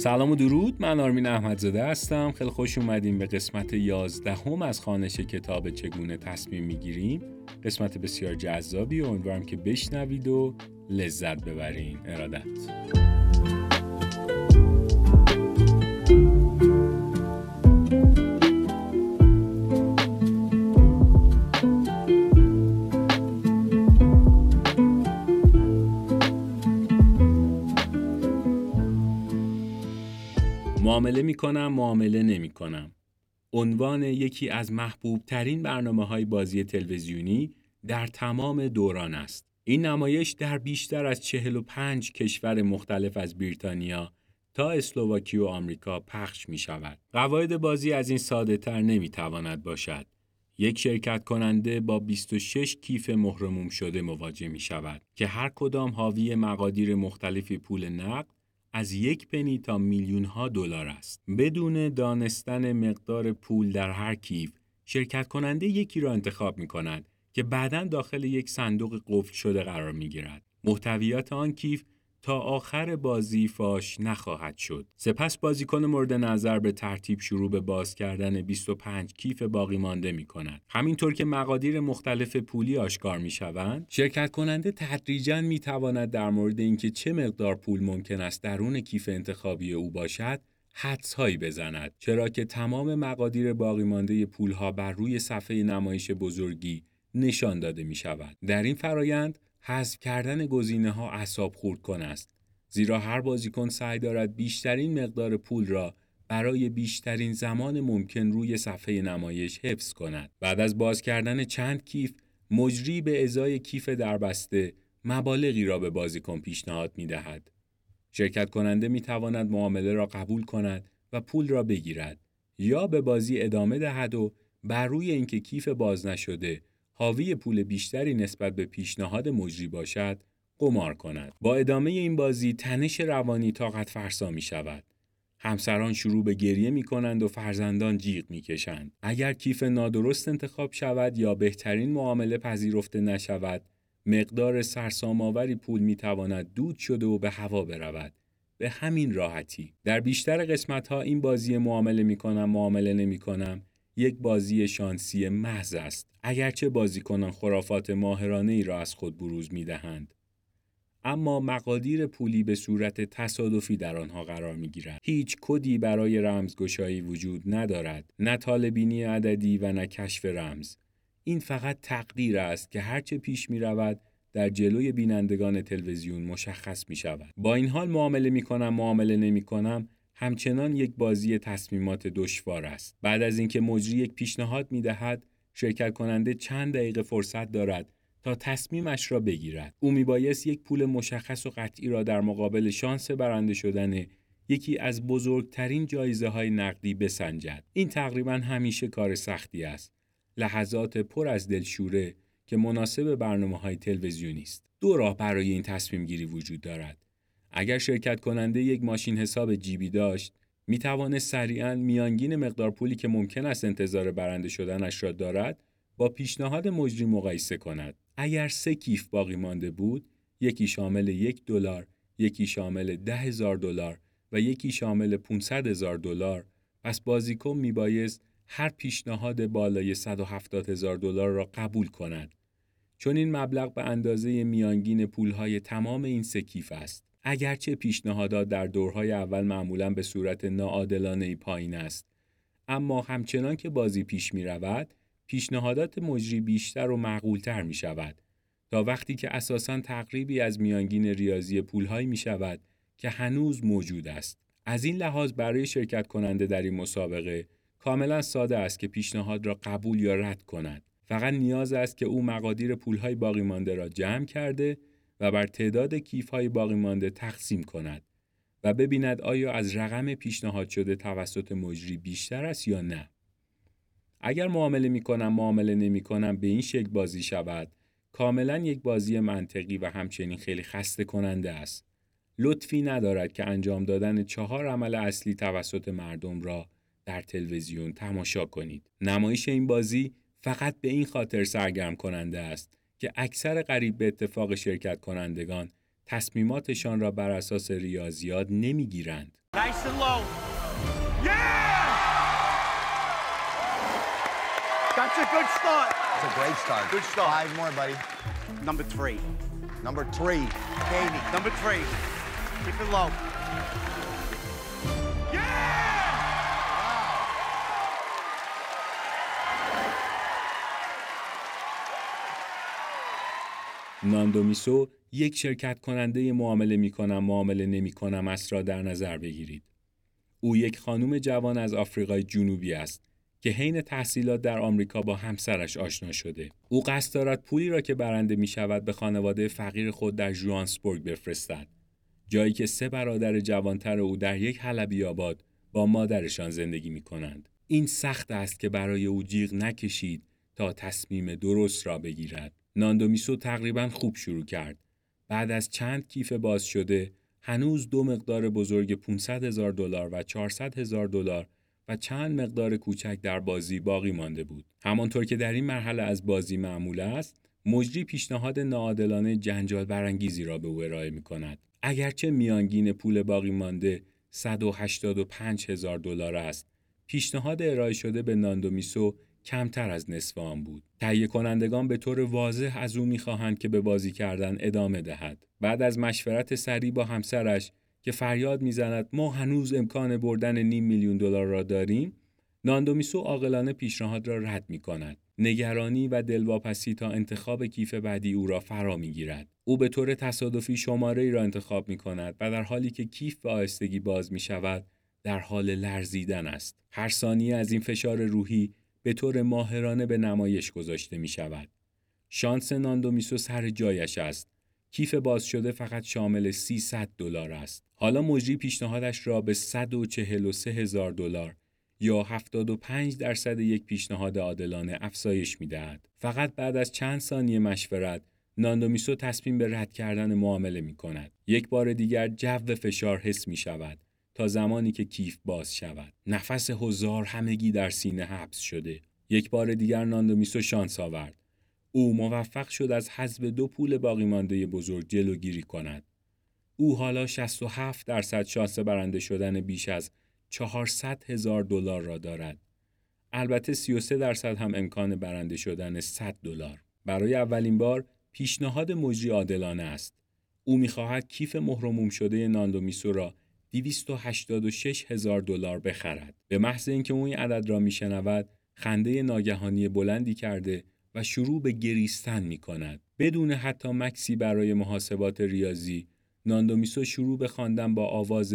سلام و درود، من آرمین احمدزاده هستم. خیلی خوش اومدیم به قسمت 11 از خوانش کتاب چگونه تصمیم میگیریم. قسمت بسیار جذابی و امیدوارم که بشنوید و لذت ببرین. ارادت. معامله میکنم، معامله نمیکنم. عنوان یکی از محبوب ترین برنامه‌های بازی تلویزیونی در تمام دوران است. این نمایش در بیشتر از 45 کشور مختلف از بریتانیا تا اسلواکی و آمریکا پخش می شود. قواعد بازی از این ساده تر نمی تواند باشد. یک شرکت کننده با 26 کیف مهرموم شده مواجه می شود که هر کدام حاوی مقادیر مختلفی پول نقد از 1 پنی تا میلیون‌ها دلار است. بدون دانستن مقدار پول در هر کیف، شرکت کننده یکی را انتخاب می‌کند که بعداً داخل یک صندوق قفل شده قرار می‌گیرد. محتویات آن کیف تا آخر بازی فاش نخواهد شد. سپس بازیکن مورد نظر به ترتیب شروع به باز کردن 25 کیف باقی مانده می‌کند. همینطور که مقادیر مختلف پولی آشکار می‌شوند، شرکت کننده تدریجاً می‌تواند در مورد اینکه چه مقدار پول ممکن است درون کیف انتخابی او باشد، حدس‌هایی بزند، چرا که تمام مقادیر باقی مانده پول‌ها بر روی صفحه نمایش بزرگی نشان داده می‌شود. در این فرایند حذف کردن گزینه‌ها اعصاب خردکن است، زیرا هر بازیکن سعی دارد بیشترین مقدار پول را برای بیشترین زمان ممکن روی صفحه نمایش حفظ کند. بعد از باز کردن چند کیف، مجری به ازای کیف دربسته مبالغی را به بازیکن پیشنهاد می‌دهد. شرکت کننده می‌تواند معامله را قبول کند و پول را بگیرد، یا به بازی ادامه دهد و بر روی اینکه کیف باز نشده حاوی پول بیشتری نسبت به پیشنهاد مجری باشد، قمار کند. با ادامه این بازی تنش روانی طاقت فرسا می شود. همسران شروع به گریه می کنند و فرزندان جیغ می کشند. اگر کیف نادرست انتخاب شود یا بهترین معامله پذیرفته نشود، مقدار سرسام‌آوری پول می تواند دود شده و به هوا برود. به همین راحتی. در بیشتر قسمت‌ها این بازی معامله می کنم، معامله نمی کنم یک بازی شانسی محض است، اگرچه بازیکنان خرافات ماهرانه‌ای را از خود بروز می‌دهند. اما مقادیر پولی به صورت تصادفی در آنها قرار می‌گیرد. هیچ کدی برای رمزگشایی وجود ندارد، نه طالع‌بینی عددی و نه کشف رمز. این فقط تقدیر است که هرچه پیش می‌رود در جلوی بینندگان تلویزیون مشخص می‌شود. با این حال معامله می‌کنم، معامله نمی‌کنم همچنان یک بازی تصمیمات دشوار است. بعد از اینکه مجری یک پیشنهاد می‌دهد، شرکت کننده چند دقیقه فرصت دارد تا تصمیمش را بگیرد. او میبایست یک پول مشخص و قطعی را در مقابل شانس برنده شدن یکی از بزرگترین جایزه‌های نقدی بسنجد. این تقریباً همیشه کار سختی است. لحظات پر از دلشوره که مناسب برنامه‌های تلویزیونی است. 2 راه برای این تصمیم گیری وجود دارد. اگر شرکت کننده یک ماشین حساب جیبی داشت، می توانست سریعاً میانگین مقدار پولی که ممکن است انتظار برنده شدنش را دارد با پیشنهاد مجری مقایسه کند. اگر 3 کیف باقی مانده بود، یکی شامل $1، یکی شامل $10,000 و یکی شامل $500,000، پس بازیکن می بایست هر پیشنهاد بالای $170,000 را قبول کند، چون این مبلغ به اندازه میانگین پولهای تمام این 3 کیف است. اگرچه پیشنهادات در دورهای اول معمولاً به صورت ناعادلانه‌ای پایین است، اما همچنان که بازی پیش می رود، پیشنهادات مجری بیشتر و معقولتر می شود تا وقتی که اساساً تقریبی از میانگین ریاضی پولهایی می شود که هنوز موجود است. از این لحاظ برای شرکت کننده در این مسابقه کاملاً ساده است که پیشنهاد را قبول یا رد کند. فقط نیاز است که او مقادیر پولهای باقی مانده را جمع کرده و بر تعداد کیف‌های باقی مانده تقسیم کند و ببیند آیا از رقم پیشنهاد شده توسط مجری بیشتر است یا نه. اگر معامله می‌کنم، معامله نمی‌کنم به این شکل بازی شود، کاملاً یک بازی منطقی و همچنین خیلی خسته کننده است. لطفی ندارد که انجام دادن 4 عمل اصلی توسط مردم را در تلویزیون تماشا کنید. نمایش این بازی فقط به این خاطر سرگرم کننده است که اکثر قریب به اتفاق شرکت کنندگان تصمیماتشان را بر اساس ریاضیات نمیگیرند. Nice and low. Yeah! That's a good start. It's a great start. Good start. 5 more, buddy. Number 3. Number 3, Katie. Number 3. Keep it low. ناندومیسو یک شرکت کننده معامله نمی‌کنم است را در نظر بگیرید. او یک خانم جوان از آفریقای جنوبی است که حین تحصیلات در آمریکا با همسرش آشنا شده. او قصد دارد پولی را که برنده می‌شود به خانواده فقیر خود در ژوانسبورگ بفرستد، جایی که 3 برادر جوانتر او در یک حلبی آباد با مادرشان زندگی می‌کنند. این سخت است که برای او جیغ نکشید تا تصمیم درست را بگیرد. ناندومیسو تقریباً خوب شروع کرد. بعد از چند کیف باز شده، هنوز 2 مقدار بزرگ $500,000 و $400,000 و چند مقدار کوچک در بازی باقی مانده بود. همانطور که در این مرحله از بازی معمول است، مجری پیشنهاد ناعادلانه جنجال برانگیزی را به او ارائه می‌کند. اگرچه میانگین پول باقی مانده $185,000 است، پیشنهاد ارائه شده به ناندومیسو کمتر از نصف آن بود. تهیه کنندگان به طور واضح از او می‌خواهند که به بازی کردن ادامه دهد. بعد از مشورت سریع با همسرش که فریاد می‌زند ما هنوز امکان بردن $500,000 را داریم، ناندومیسو عاقلانه پیشنهاد را رد می‌کند. نگرانی و دلواپسی تا انتخاب کیف بعدی او را فرا می‌گیرد. او به طور تصادفی شماره‌ای را انتخاب می‌کند و در حالی که کیف به آهستگی باز می‌شود، در حال لرزیدن است. هر ثانیه از این فشار روحی به طور ماهرانه به نمایش گذاشته می شود. شانس ناندومیسو سر جایش است. کیف باز شده فقط شامل $300 است. حالا مجری پیشنهادش را به $143,000 یا 75% یک پیشنهاد عادلانه افزایش می دهد. فقط بعد از چند ثانیه مشورت، ناندومیسو تصمیم به رد کردن معامله می کند. یک بار دیگر جو فشار حس می شود. تا زمانی که کیف باز شود. نفس حضار همگی در سینه حبس شده. یک بار دیگر ناندومیسو شانس آورد. او موفق شد از حذف 2 پول باقی مانده بزرگ جلوگیری کند. او حالا 67% شانس برنده شدن بیش از $400,000 را دارد. البته 33% هم امکان برنده شدن $100. برای اولین بار پیشنهاد مجری عادلانه است. او می‌خواهد کیف مهرموم شده ناندومیسو را $286,000 بخرد. به محض اینکه او این عدد را میشنود، خنده ناگهانی بلندی کرده و شروع به گریستن میکند. بدون حتی مکسی برای محاسبات ریاضی، ناندومیسو شروع به خواندن با آواز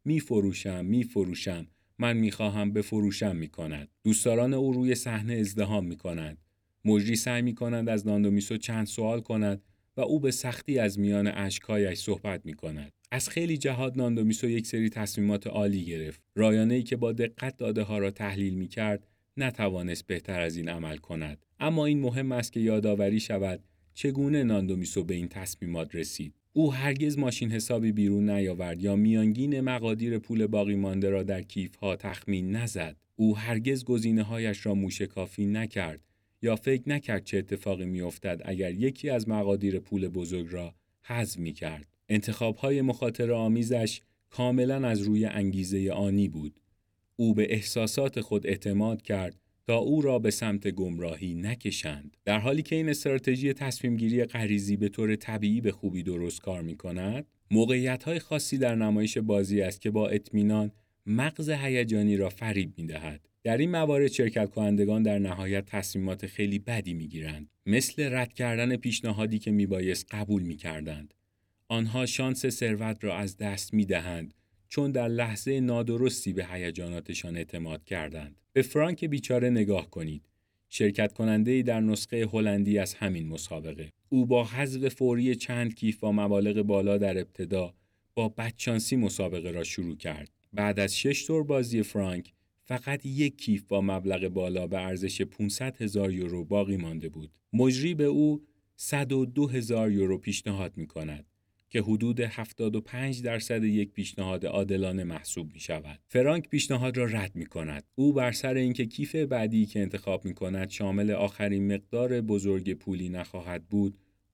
میفروشم، من میخواهم بفروشم میکند. دوستداران او روی صحنه ازدحام میکنند. مجری سعی میکند از ناندومیسو چند سوال کند و او به سختی از میان اشک‌هایش صحبت میکند. از خیلی جهات ناندومیسو یک سری تصمیمات عالی گرفت. رایانه‌ای که با دقت داده‌ها را تحلیل می‌کرد، نتوانست بهتر از این عمل کند. اما این مهم است که یادآوری شود چگونه ناندومیسو به این تصمیمات رسید. او هرگز ماشین حسابی بیرون نیاورد یا میانگین مقادیر پول باقی مانده را در کیف‌ها تخمین نزد. او هرگز گزینه‌هایش را موشکافی نکرد یا فکر نکرد چه اتفاقی می‌افتد اگر یکی از مقادیر پول بزرگ را حذف می‌کرد. انتخاب‌های مخاطره آمیزش کاملاً از روی انگیزه آنی بود. او به احساسات خود اعتماد کرد تا او را به سمت گمراهی نکشند. در حالی که این استراتژی تصمیم‌گیری غریزی به طور طبیعی به خوبی درست کار می‌کند، موقعیت‌های خاصی در نمایش بازی است که با اطمینان مغز هیجانی را فریب می‌دهد. در این موارد شرکت کنندگان در نهایت تصمیمات خیلی بدی می‌گیرند، مثل رد کردن پیشنهادی که میبایست قبول می‌کردند. آنها شانس ثروت را از دست می‌دهند چون در لحظه نادرستی به هیجاناتشان اعتماد کردند. به فرانک بیچاره نگاه کنید. شرکت کننده‌ای در نسخه هلندی از همین مسابقه. او با حذف فوری چند کیف با مبالغ بالا در ابتدا با بدشانسی مسابقه را شروع کرد. بعد از 6 دور بازی فرانک فقط 1 کیف با مبلغ بالا به ارزش €500,000 باقی مانده بود. مجری به او €102,000 پیشنهاد می‌کند که حدود 75% یک پیشنهاد عادلانه محسوب می شود. فرانک پیشنهاد را رد می کند. او بر سر اینکه کیف بعدی که انتخاب می کند شامل آخرین مقدار بزرگ پولی نخواهد بود،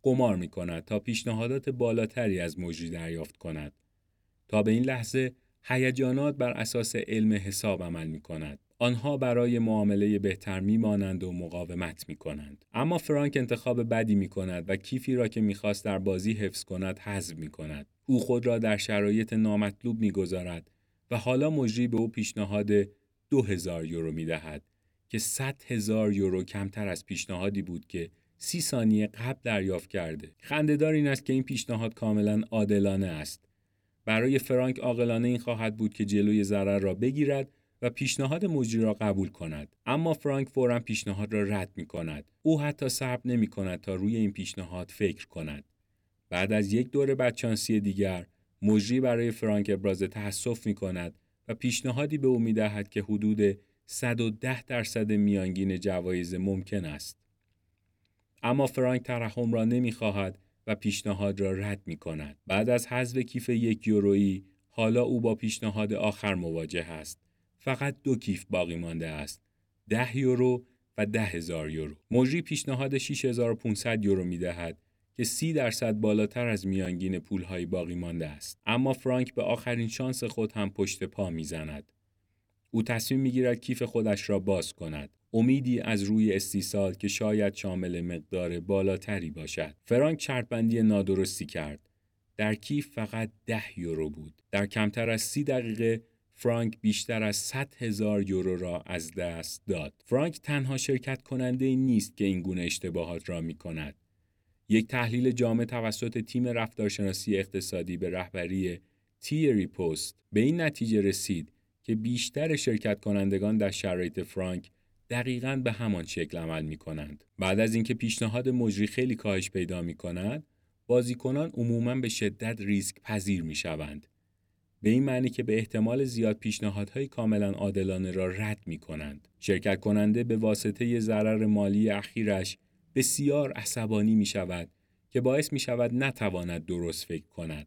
قمار می‌کند تا پیشنهادات بالاتری از مجری دریافت کند. تا به این لحظه هیجانات بر اساس علم حساب عمل می‌کند. آنها برای معامله بهتر می‌مانند و مقاومت می‌کنند. اما فرانک انتخاب بدی می‌کند و کیفی را که می‌خواست در بازی حفظ کند حذف می‌کند. او خود را در شرایط نامطلوب می‌گذارد و حالا مجری به او پیشنهاد 2000 یورو می‌دهد که 100,000 یورو کمتر از پیشنهادی بود که 30 ثانیه قبل دریافت کرده. خنده‌دار این است که این پیشنهاد کاملاً عادلانه است. برای فرانک عاقلانه این خواهد بود که جلوی ضرر را بگیرد و پیشنهاد مجری را قبول کند. اما فرانک فوراً پیشنهاد را رد می‌کند. او حتی صبر نمی‌کند تا روی این پیشنهاد فکر کند. بعد از یک دور بدشانسی دیگر، مجری برای فرانک ابراز تأسف می‌کند و پیشنهادی به او می‌دهد که حدود 110% میانگین جوایز ممکن است. اما فرانک ترحم را نمی‌خواهد و پیشنهاد را رد می‌کند. بعد از حذف کیف 1 یورویی، حالا او با پیشنهاد آخر مواجه است. فقط 2 کیف باقی مانده است. 10 یورو و 10,000 یورو. مجری پیشنهاد 6500 یورو می‌دهد که 30% بالاتر از میانگین پول‌های باقی مانده است. اما فرانک به آخرین شانس خود هم پشت پا می‌زند. او تصمیم می‌گیرد کیف خودش را باز کند. امیدی از روی استیصال که شاید شامل مقدار بالاتری باشد. فرانک شرط‌بندی نادرستی کرد. در کیف فقط 10 یورو بود. در کمتر از 30 دقیقه فرانک بیشتر از 100,000 یورو را از دست داد. فرانک تنها شرکت کننده نیست که این گونه اشتباهات را می‌کند. یک تحلیل جامع توسط تیم رفتارشناسی اقتصادی به رهبری تیری پست به این نتیجه رسید که بیشتر شرکت کنندگان در شرایط فرانک دقیقاً به همان شکل عمل می کنند. بعد از اینکه پیشنهاد مجری خیلی کاهش پیدا می کند، بازیکنان عموماً به شدت ریسک پذیر می شوند. به این معنی که به احتمال زیاد پیشنهادهای کاملاً عادلانه را رد می کنند. شرکت کننده به واسطه ضرر مالی اخیرش بسیار عصبانی می شود که باعث می شود نتواند درست فکر کند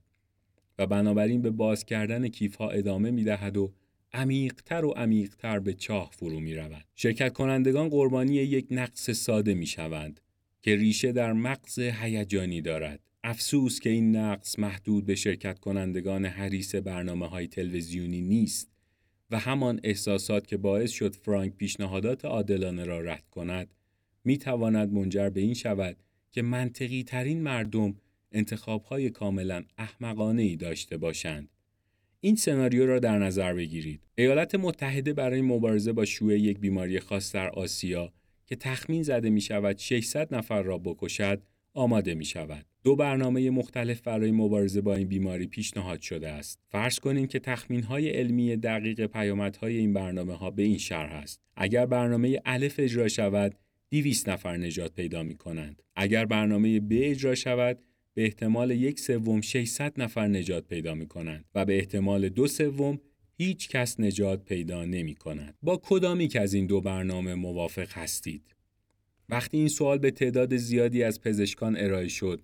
و بنابراین به باز کردن کیف‌ها ادامه می دهد و عمیق‌تر و عمیق‌تر به چاه فرو می رود. شرکت کنندگان قربانی یک نقص ساده می شوند که ریشه در مغز هیجانی دارد. افسوس که این نقص محدود به شرکت کنندگان حریص برنامه‌های تلویزیونی نیست و همان احساسات که باعث شد فرانک پیشنهادات عادلانه را رد کند می تواند منجر به این شود که منطقی ترین مردم انتخاب‌های کاملاً احمقانه‌ای داشته باشند. این سناریو را در نظر بگیرید. ایالات متحده برای مبارزه با شیوع یک بیماری خاص در آسیا که تخمین زده می شود 600 نفر را بکشد، آماده می شود. 2 برنامه مختلف برای مبارزه با این بیماری پیشنهاد شده است. فرض کنیم که تخمین‌های علمی دقیق پیامدهای این برنامه‌ها به این شرح است. اگر برنامه الف اجرا شود، 200 نفر نجات پیدا می کنند. اگر برنامه ب اجرا شود، به احتمال 1/3 600 نفر نجات پیدا می کنند و به احتمال 2/3 هیچ کس نجات پیدا نمی کند. با کدامی که از این 2 برنامه موافق هستید؟ وقتی این سوال به تعداد زیادی از پزشکان ارائه شد،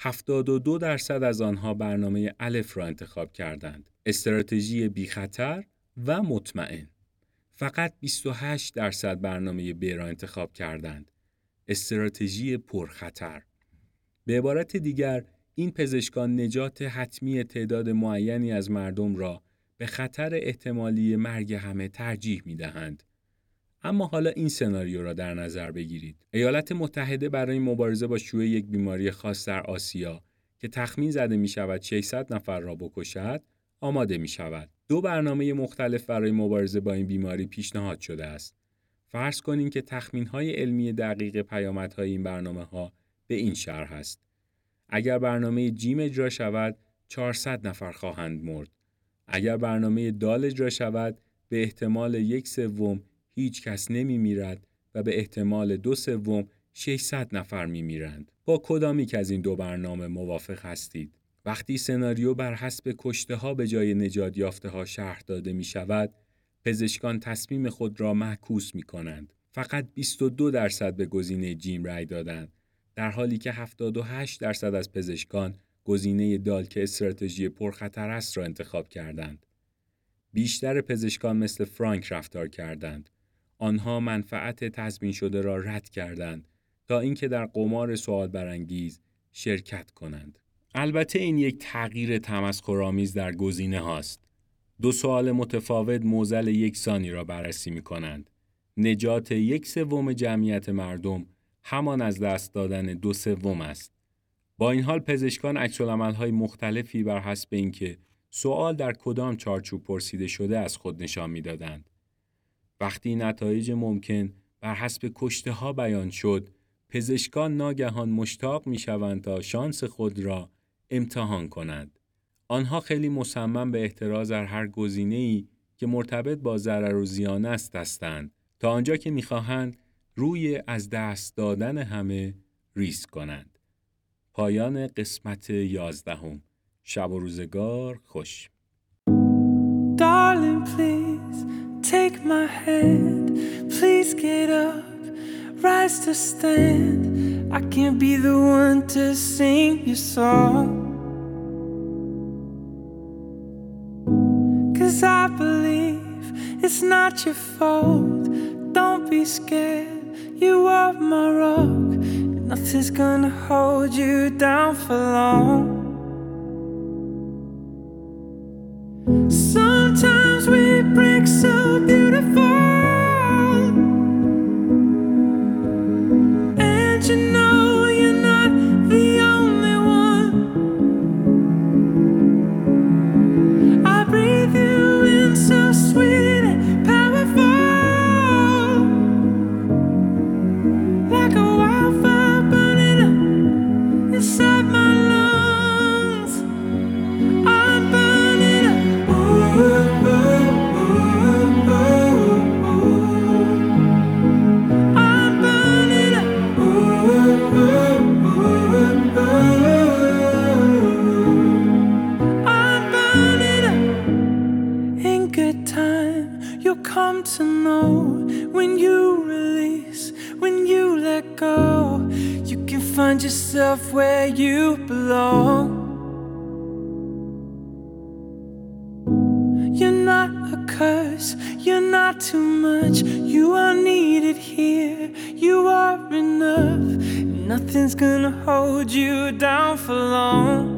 72% از آنها برنامه الف را انتخاب کردند. استراتژی بی خطر و مطمئن. فقط 28% برنامه ب را انتخاب کردند. استراتژی پرخطر. به عبارت دیگر، این پزشکان نجات حتمی تعداد معینی از مردم را به خطر احتمالی مرگ همه ترجیح می‌دهند. اما حالا این سناریو را در نظر بگیرید. ایالات متحده برای مبارزه با شیوع یک بیماری خاص در آسیا که تخمین زده می‌شود 600 نفر را بکشد، آماده می‌شود. 2 برنامه مختلف برای مبارزه با این بیماری پیشنهاد شده است. فرض کنیم که تخمین‌های علمی دقیق پیامدهای این برنامه‌ها به این شرح است. اگر برنامه جیم اجرا شود، 400 نفر خواهند مرد. اگر برنامه دال اجرا شود، به احتمال 1/3 هیچ کس نمی میرد و به احتمال 2/3 600 نفر می میرند. با کدامی که از این 2 برنامه موافق هستید؟ وقتی سناریو بر حسب کشته ها به جای نجات یافته ها شرح داده می شود، پزشکان تصمیم خود را معکوس می کنند. فقط 22% به گزینه جیم رای دادند، در حالی که 78% از پزشکان گزینه دال که استراتژی پرخطر است را انتخاب کردند. بیشتر پزشکان مثل فرانک رفتار کردند. آنها منفعت تضمین شده را رد کردند تا اینکه در قمار سوال برانگیز شرکت کنند. البته این یک تغییر تمسخرآمیز در گزینه هاست. 2 سوال متفاوت معضل یکسانی را بررسی می کنند. نجات 1/3 جمعیت مردم همان از دست دادن 2/3 است. با این حال پزشکان عکس‌العمل‌های مختلفی بر حسب اینکه سوال در کدام چارچوب پرسیده شده از خود نشان می‌دادند. وقتی نتایج ممکن بر حسب کشته‌ها بیان شد، پزشکان ناگهان مشتاق می‌شوند تا شانس خود را امتحان کنند. آنها خیلی مصمم به احتراز از هر گزینه‌ای که مرتبط با ضرر و زیان است هستند تا آنجا که می‌خواهند روی از دست دادن همه ریسک کنند. پایان قسمت 11. شب و روزگار خوش. Darling, please take my hand. Please get up, rise to stand. I can't be the one to sing your song, 'cause I believe it's not your fault. Don't be scared, you are my rock. Nothing's gonna hold you down for long. Sometimes we break so beautiful, and you know you're not the only one. I breathe you in so sweet and powerful, like a wildfire burning up inside my lungs. I'm burning up. I'm burning up. I'm burning up. In good time, you'll come to know when you release, when you let go, you can find yourself where you belong. You're not a curse, you're not too much. You are needed here, you are enough. Nothing's gonna hold you down for long.